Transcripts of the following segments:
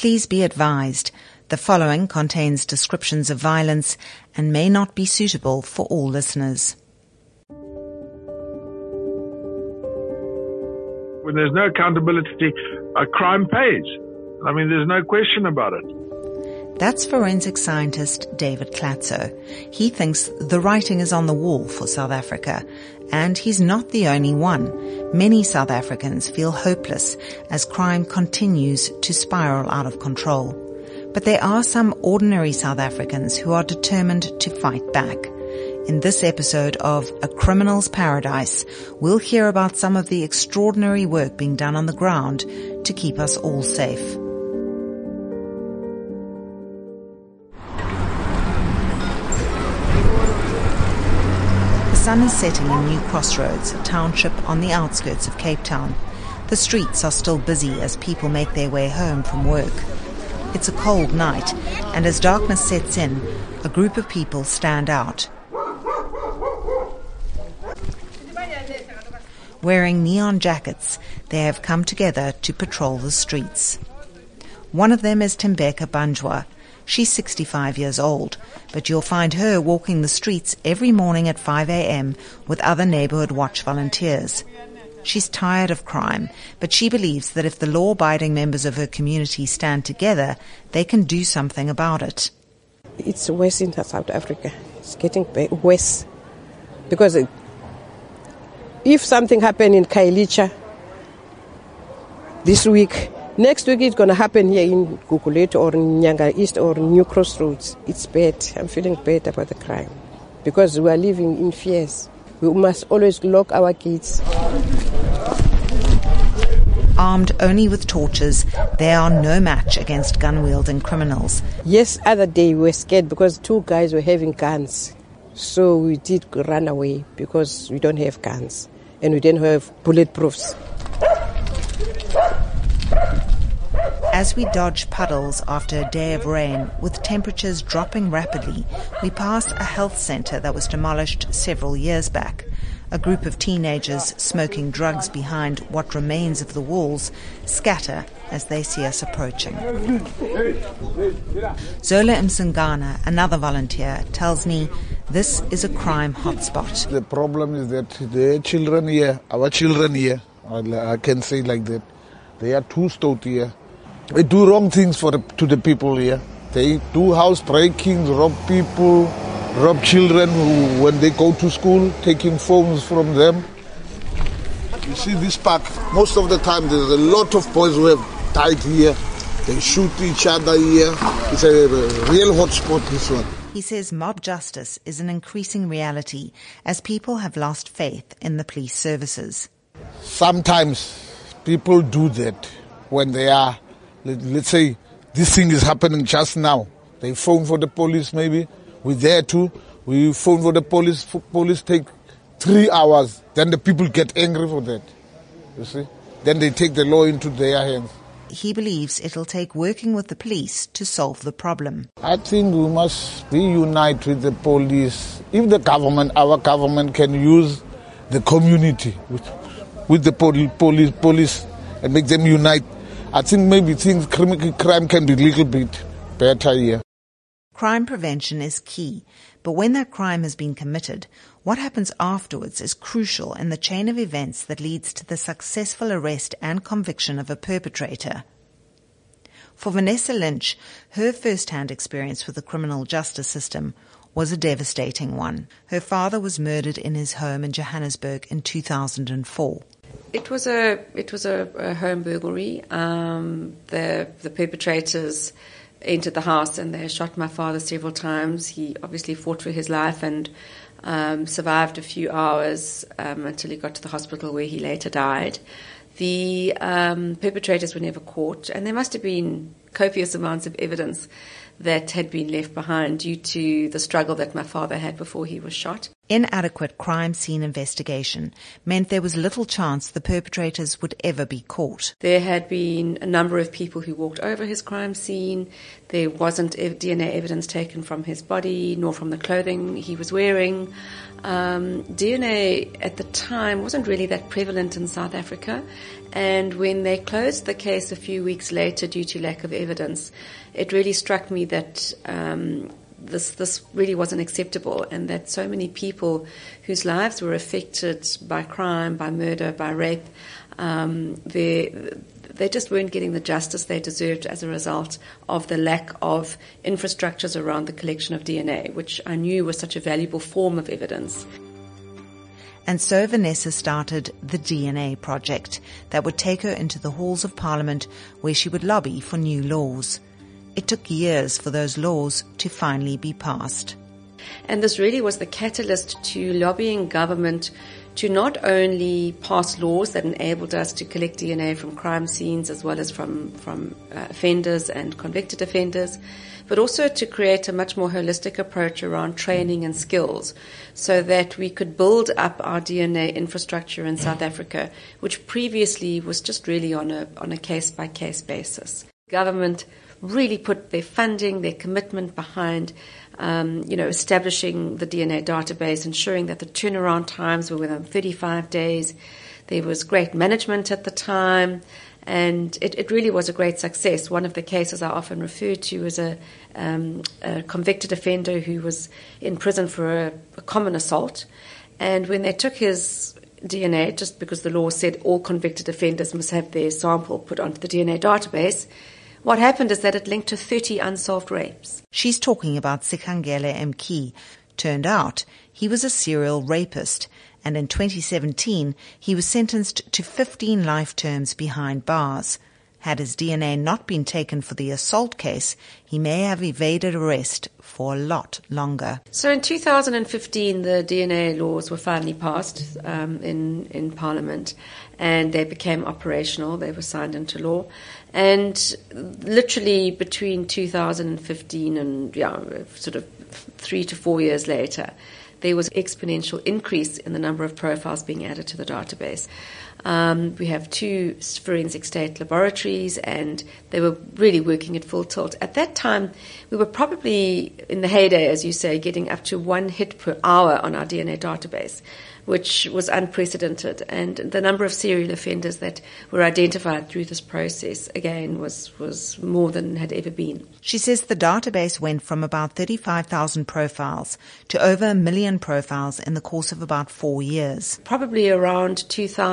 Please be advised, the following contains descriptions of violence and may not be suitable for all listeners. When there's no accountability, a crime pays. I mean, there's no question about it. That's forensic scientist David Klatzo. He thinks the writing is on the wall for South Africa, and he's not the only one. Many South Africans feel hopeless as crime continues to spiral out of control. But there are some ordinary South Africans who are determined to fight back. In this episode of A Criminal's Paradise, we'll hear about some of the extraordinary work being done on the ground to keep us all safe. The sun is setting in New Crossroads, a township on the outskirts of Cape Town. The streets are still busy as people make their way home from work. It's a cold night, and as darkness sets in, a group of people stand out. Wearing neon jackets, they have come together to patrol the streets. One of them is Tembeka Banjwa. She's 65 years old, but you'll find her walking the streets every morning at 5 a.m. with other neighborhood watch volunteers. She's tired of crime, but she believes that if the law-abiding members of her community stand together, they can do something about it. It's worse in South Africa. It's getting worse. Because if something happened in Khayelitsha this week, next week it's going to happen here in Gugulethu or in Nyanga East or New Crossroads. It's bad. I'm feeling bad about the crime because we are living in fears. We must always lock our gates. Armed only with torches, they are no match against gun-wielding criminals. Yes, other day we were scared because two guys were having guns. So we did run away because we don't have guns and we didn't have bulletproofs. As we dodge puddles after a day of rain, with temperatures dropping rapidly, we pass a health centre that was demolished several years back. A group of teenagers smoking drugs behind what remains of the walls scatter as they see us approaching. Zola Msingana, another volunteer, tells me this is a crime hotspot. The problem is that the children here, our children here, I can say like that, they are too stout here. They do wrong things to the people here. They do house breakings, rob people, rob children who, when they go to school, taking phones from them. You see this park, most of the time there's a lot of boys who have died here. They shoot each other here. It's a real hotspot, this one. He says mob justice is an increasing reality as people have lost faith in the police services. Sometimes people do that when they are, let's say, this thing is happening just now. They phone for the police maybe. We're there too. We phone for the police. Police take 3 hours. Then the people get angry for that. You see? Then they take the law into their hands. He believes it'll take working with the police to solve the problem. I think we must reunite with the police. If the government, our government can use the community with the police and make them unite, I think maybe crime can be a little bit better here. Crime prevention is key, but when that crime has been committed, what happens afterwards is crucial in the chain of events that leads to the successful arrest and conviction of a perpetrator. For Vanessa Lynch, her first-hand experience with the criminal justice system was a devastating one. Her father was murdered in his home in Johannesburg in 2004. It was a home burglary. The perpetrators entered the house and they shot my father several times. He obviously fought for his life and survived a few hours until he got to the hospital where he later died. The perpetrators were never caught, and there must have been copious amounts of evidence that had been left behind due to the struggle that my father had before he was shot. Inadequate crime scene investigation meant there was little chance the perpetrators would ever be caught. There had been a number of people who walked over his crime scene. There wasn't DNA evidence taken from his body, nor from the clothing he was wearing. DNA at the time wasn't really that prevalent in South Africa. And when they closed the case a few weeks later due to lack of evidence, it really struck me that this really wasn't acceptable, and that so many people whose lives were affected by crime, by murder, by rape, they just weren't getting the justice they deserved as a result of the lack of infrastructures around the collection of DNA, which I knew was such a valuable form of evidence. And so Vanessa started the DNA Project that would take her into the halls of Parliament, where she would lobby for new laws. It took years for those laws to finally be passed. And this really was the catalyst to lobbying government to not only pass laws that enabled us to collect DNA from crime scenes as well as from offenders and convicted offenders, but also to create a much more holistic approach around training and skills so that we could build up our DNA infrastructure in South Africa, which previously was just really on a case-by-case basis. Government really put their funding, their commitment behind, establishing the DNA database, ensuring that the turnaround times were within 35 days. There was great management at the time, and it really was a great success. One of the cases I often refer to is a convicted offender who was in prison for a common assault, and when they took his DNA, just because the law said all convicted offenders must have their sample put onto the DNA database, what happened is that it linked to 30 unsolved rapes. She's talking about Sikangele Mkhi. Turned out he was a serial rapist, and in 2017 he was sentenced to 15 life terms behind bars. Had his DNA not been taken for the assault case, he may have evaded arrest for a lot longer. So in 2015, the DNA laws were finally passed in Parliament, and they became operational. They were signed into law. And literally between 2015 and sort of 3 to 4 years later, there was exponential increase in the number of profiles being added to the database. We have 2 forensic state laboratories, and they were really working at full tilt. At that time, we were probably, in the heyday, as you say, getting up to 1 hit per hour on our DNA database, which was unprecedented. And the number of serial offenders that were identified through this process, again, was more than had ever been. She says the database went from about 35,000 profiles to over 1 million profiles in the course of about 4 years. Probably around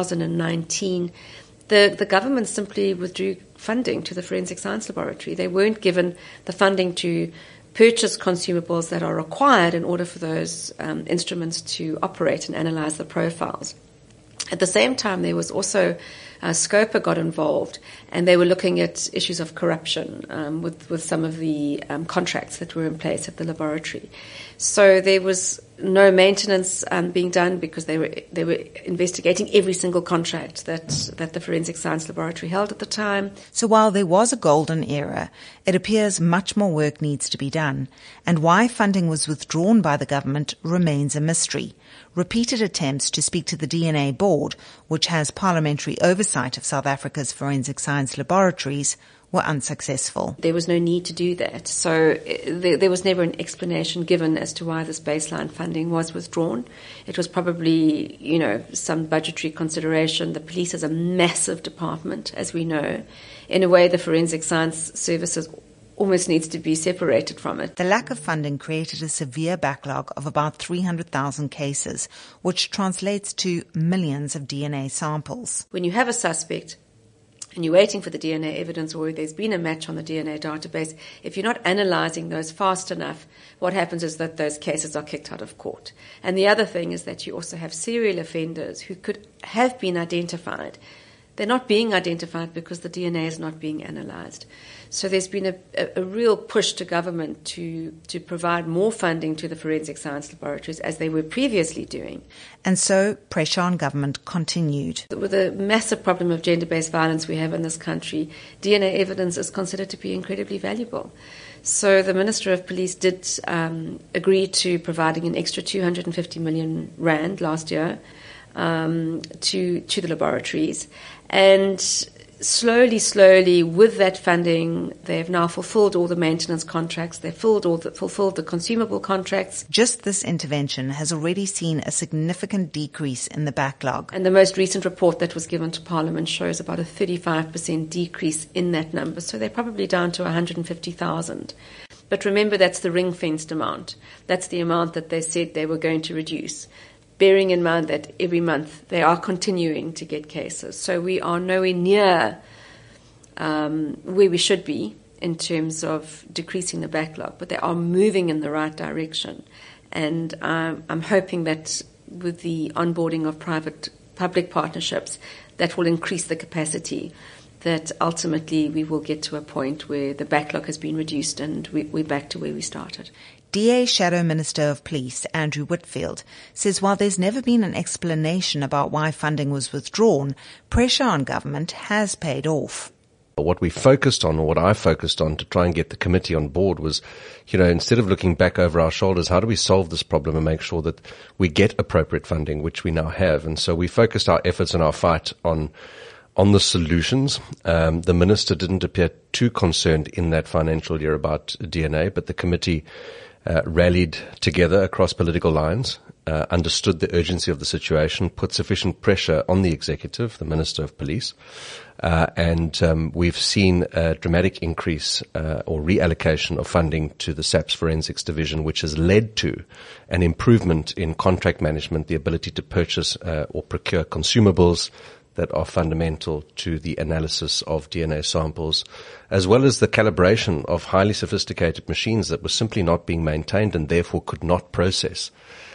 2019, the government simply withdrew funding to the Forensic Science Laboratory. They weren't given the funding to purchase consumables that are required in order for those instruments to operate and analyze the profiles. At the same time, there was also Scopa got involved, and they were looking at issues of corruption with some of the contracts that were in place at the laboratory. So there was no maintenance being done because they were investigating every single contract that the Forensic Science Laboratory held at the time. So while there was a golden era, it appears much more work needs to be done, and why funding was withdrawn by the government remains a mystery. Repeated attempts to speak to the DNA board, which has parliamentary oversight of South Africa's forensic science laboratories, were unsuccessful. There was no need to do that. So there was never an explanation given as to why this baseline funding was withdrawn. It was probably, some budgetary consideration. The police is a massive department, as we know. In a way, the forensic science services almost needs to be separated from it. The lack of funding created a severe backlog of about 300,000 cases, which translates to millions of DNA samples. When you have a suspect and you're waiting for the DNA evidence, or there's been a match on the DNA database, if you're not analyzing those fast enough, what happens is that those cases are kicked out of court. And the other thing is that you also have serial offenders who could have been identified they're not being identified because the DNA is not being analysed. So there's been a real push to government to provide more funding to the forensic science laboratories as they were previously doing. And so pressure on government continued. With the massive problem of gender-based violence we have in this country, DNA evidence is considered to be incredibly valuable. So the Minister of Police did agree to providing an extra 250 million rand last year to the laboratories. And slowly, with that funding, they've now fulfilled all the maintenance contracts. They've fulfilled the consumable contracts. Just this intervention has already seen a significant decrease in the backlog. And the most recent report that was given to Parliament shows about a 35% decrease in that number. So they're probably down to 150,000. But remember, that's the ring-fenced amount. That's the amount that they said they were going to reduce, bearing in mind that every month they are continuing to get cases. So we are nowhere near where we should be in terms of decreasing the backlog, but they are moving in the right direction. And I'm hoping that with the onboarding of private-public partnerships, that will increase the capacity, that ultimately we will get to a point where the backlog has been reduced and we're back to where we started. DA Shadow Minister of Police, Andrew Whitfield, says while there's never been an explanation about why funding was withdrawn, pressure on government has paid off. What we focused on, or what I focused on to try and get the committee on board was, instead of looking back over our shoulders, how do we solve this problem and make sure that we get appropriate funding, which we now have? And so we focused our efforts and our fight on the solutions. The minister didn't appear too concerned in that financial year about DNA, but the committee rallied together across political lines, understood the urgency of the situation, put sufficient pressure on the executive, the Minister of Police, and we've seen a dramatic increase or reallocation of funding to the SAPS Forensics Division, which has led to an improvement in contract management, the ability to purchase or procure consumables that are fundamental to the analysis of DNA samples, as well as the calibration of highly sophisticated machines that were simply not being maintained and therefore could not process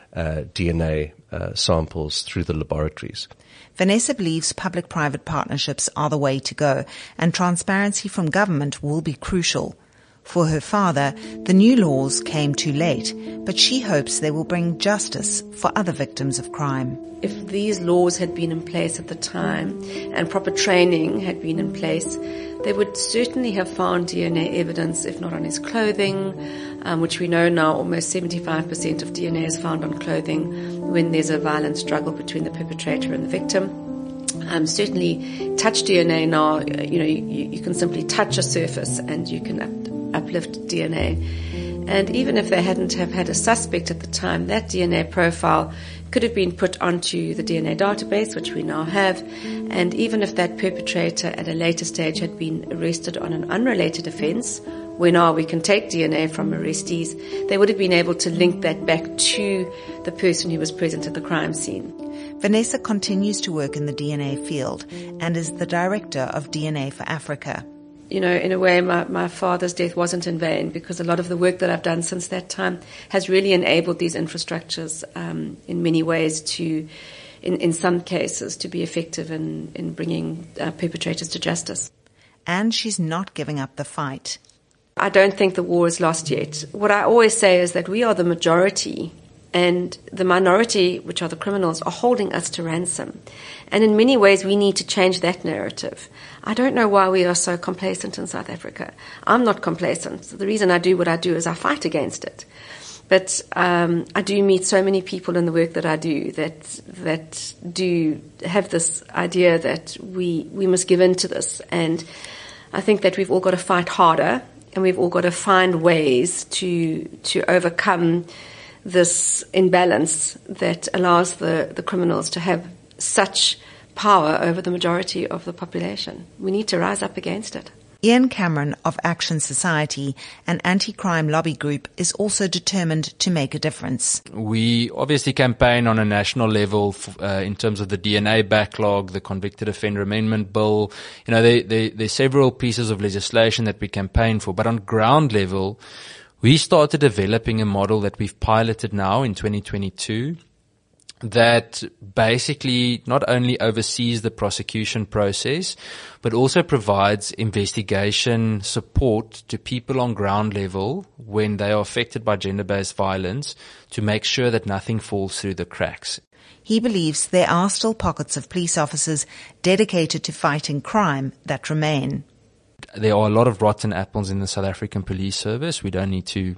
DNA samples through the laboratories. Vanessa believes public-private partnerships are the way to go, and transparency from government will be crucial. For her father, the new laws came too late, but she hopes they will bring justice for other victims of crime. If these laws had been in place at the time and proper training had been in place, they would certainly have found DNA evidence, if not on his clothing, which we know now almost 75% of DNA is found on clothing when there's a violent struggle between the perpetrator and the victim. Certainly touch DNA now, you can simply touch a surface and you can uplift DNA. And even if they hadn't have had a suspect at the time, that DNA profile could have been put onto the DNA database, which we now have. And even if that perpetrator at a later stage had been arrested on an unrelated offence, where now we can take DNA from arrestees, they would have been able to link that back to the person who was present at the crime scene. Vanessa continues to work in the DNA field and is the director of DNA for Africa. In a way, my father's death wasn't in vain, because a lot of the work that I've done since that time has really enabled these infrastructures in many ways to, in some cases, to be effective in bringing perpetrators to justice. And she's not giving up the fight. I don't think the war is lost yet. What I always say is that we are the majority, and the minority, which are the criminals, are holding us to ransom. And in many ways, we need to change that narrative. I don't know why we are so complacent in South Africa. I'm not complacent. The reason I do what I do is I fight against it. But I do meet so many people in the work that I do that do have this idea that we must give in to this. And I think that we've all got to fight harder, and we've all got to find ways to overcome this imbalance that allows the criminals to have such power over the majority of the population. We need to rise up against it. Ian Cameron of Action Society, an anti-crime lobby group, is also determined to make a difference. We obviously campaign on a national level in terms of the DNA backlog, the Convicted Offender Amendment Bill. There's several pieces of legislation that we campaign for, but on ground level, we started developing a model that we've piloted now in 2022, that basically not only oversees the prosecution process, but also provides investigation support to people on ground level when they are affected by gender-based violence to make sure that nothing falls through the cracks. He believes there are still pockets of police officers dedicated to fighting crime that remain. There are a lot of rotten apples in the South African police service. We don't need to,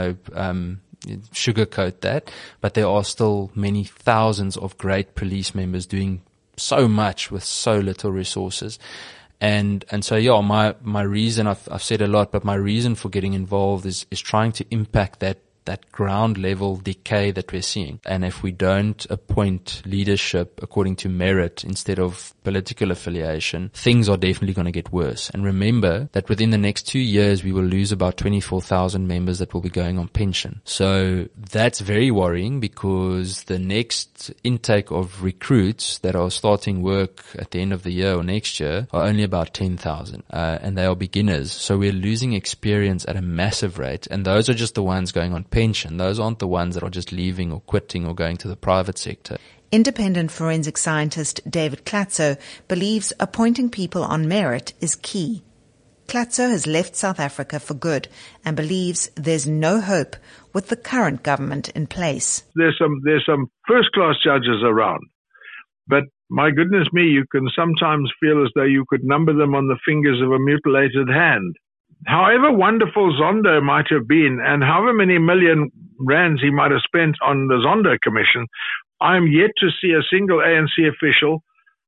sugarcoat that, but there are still many thousands of great police members doing so much with so little resources. And so, yeah, my reason, I've said a lot, but my reason for getting involved is trying to impact that ground level decay that we're seeing. And if we don't appoint leadership according to merit instead of political affiliation, things are definitely going to get worse. And remember that within the next 2 years, we will lose about 24,000 members that will be going on pension. So that's very worrying, because the next intake of recruits that are starting work at the end of the year or next year are only about 10,000, and they are beginners. So we're losing experience at a massive rate. And those are just the ones going on pension. Those aren't the ones that are just leaving or quitting or going to the private sector. Independent forensic scientist David Klatzo believes appointing people on merit is key. Klatzo has left South Africa for good and believes there's no hope with the current government in place. There's some first-class judges around, but my goodness me, you can sometimes feel as though you could number them on the fingers of a mutilated hand. However wonderful Zondo might have been, and however many million rands he might have spent on the Zondo Commission, I'm yet to see a single ANC official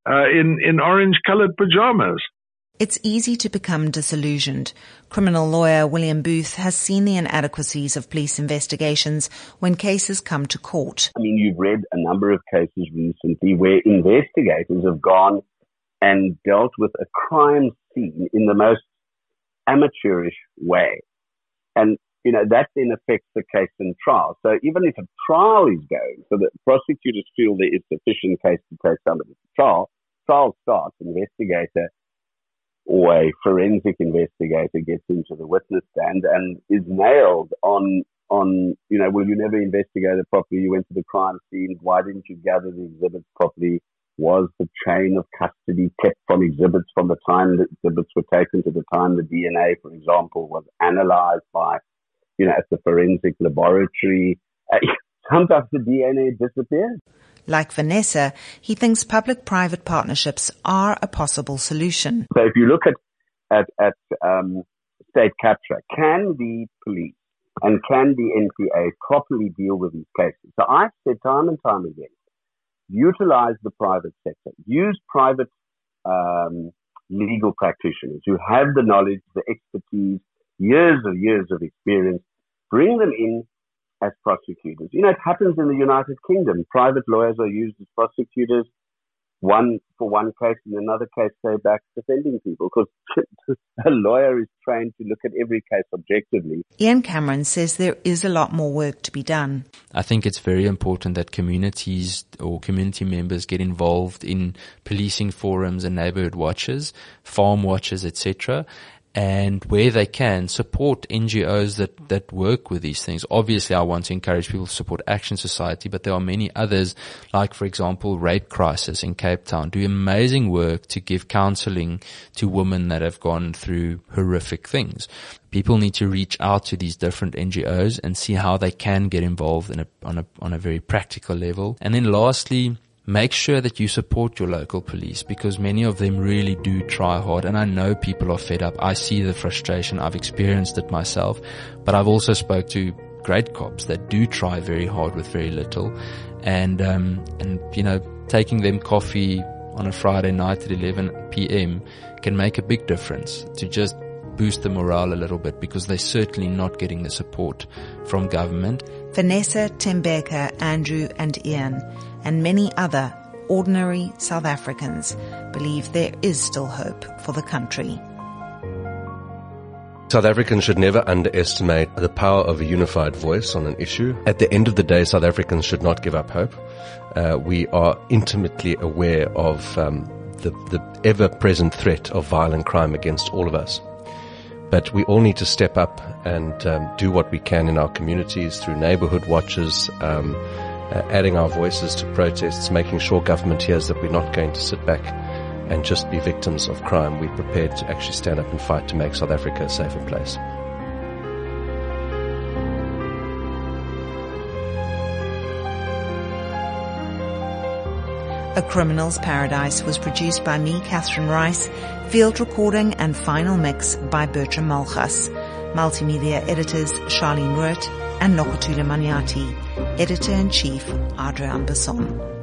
in orange-colored pajamas. It's easy to become disillusioned. Criminal lawyer William Booth has seen the inadequacies of police investigations when cases come to court. I mean, you've read a number of cases recently where investigators have gone and dealt with a crime scene in the most amateurish way. And, that then affects the case in trial. So even if a trial is going, so that prosecutors feel there is sufficient case to take somebody to trial starts, investigator or a forensic investigator gets into the witness stand and is nailed on, well, you never investigated properly, you went to the crime scene, why didn't you gather the exhibits properly? Was the chain of custody kept from exhibits from the time the exhibits were taken to the time the DNA, for example, was analyzed by, at the forensic laboratory? Sometimes the DNA disappears. Like Vanessa, he thinks public-private partnerships are a possible solution. So if you look at state capture, can the police and can the NPA properly deal with these cases? So I've said time and time again, utilize the private sector, use private legal practitioners who have the knowledge, the expertise, years of experience, bring them in as prosecutors. It happens in the United Kingdom. Private lawyers are used as prosecutors, one for one case, in another case they're back defending people, because a lawyer is trained to look at every case objectively. Ian Cameron says there is a lot more work to be done. I think it's very important that communities or community members get involved in policing forums and neighborhood watches, farm watches, etc., and where they can support NGOs that work with these things. Obviously, I want to encourage people to support Action Society, but there are many others, like, for example, Rape Crisis in Cape Town, do amazing work to give counseling to women that have gone through horrific things. People need to reach out to these different NGOs and see how they can get involved on a very practical level. And then lastly, make sure that you support your local police, because many of them really do try hard. And I know people are fed up. I see the frustration. I've experienced it myself. But I've also spoke to great cops that do try very hard with very little. And taking them coffee on a Friday night at 11 p.m. can make a big difference to just boost the morale a little bit, because they're certainly not getting the support from government. Vanessa, Tembeka, Andrew and Ian and many other ordinary South Africans believe there is still hope for the country. South Africans should never underestimate the power of a unified voice on an issue. At the end of the day, South Africans should not give up hope. We are intimately aware of the ever-present threat of violent crime against all of us. But we all need to step up and do what we can in our communities through neighborhood watches, adding our voices to protests, making sure government hears that we're not going to sit back and just be victims of crime. We're prepared to actually stand up and fight to make South Africa a safer place. A Criminal's Paradise was produced by me, Catherine Rice, field recording and final mix by Bertram Malchus, multimedia editors Charlene Root and Nokotula Maniati, editor-in-chief Adrian Besson.